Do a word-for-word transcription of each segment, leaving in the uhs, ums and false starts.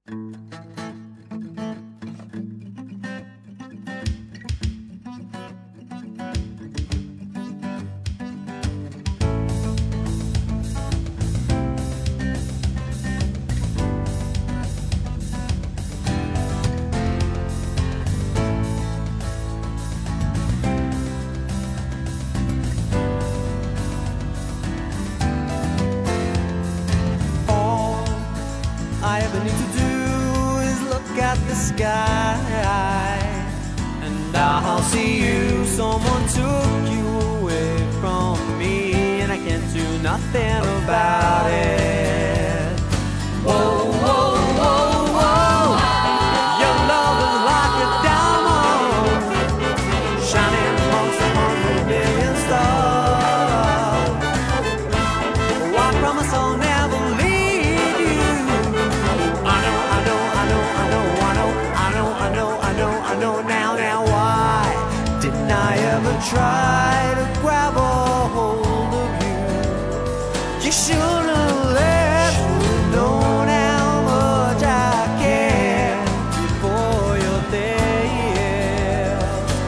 I ever need to do is look at the sky, and I'll see you. Someone took you away from me, and I can't do nothing about it. Whoa, whoa, whoa, whoa. Your love is like a diamond shining amongst a hundred million stars. Oh, I promise I'll never leave you. I know, I know, I know, I know, I know, I know, I know, I know, I know now, now why didn't I ever try to grab a hold of you? You should have let me know how much I care before you're there.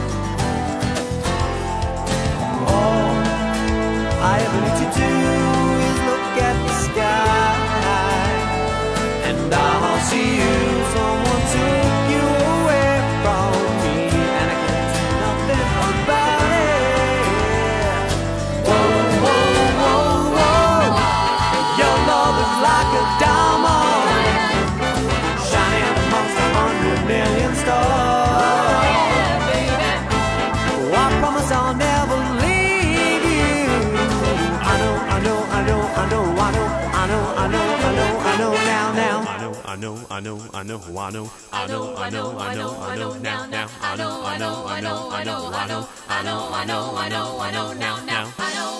All I ever need to do is look at the sky, and I'll see you. Someone took you away from me, and I can't do nothing about it. Whoa, whoa, whoa, whoa. Your love is like a diamond shining amongst a hundred million stars. Oh, I promise I'll never leave you. I know, I know, I know, I know, I know, I know, I know, I know, I know now, now. I know, I know, I know, I know, I know, I know, I know, I know, now, now, I know, I know, I know, I know, I know, I know, I know, I know, I know, now, now, I know.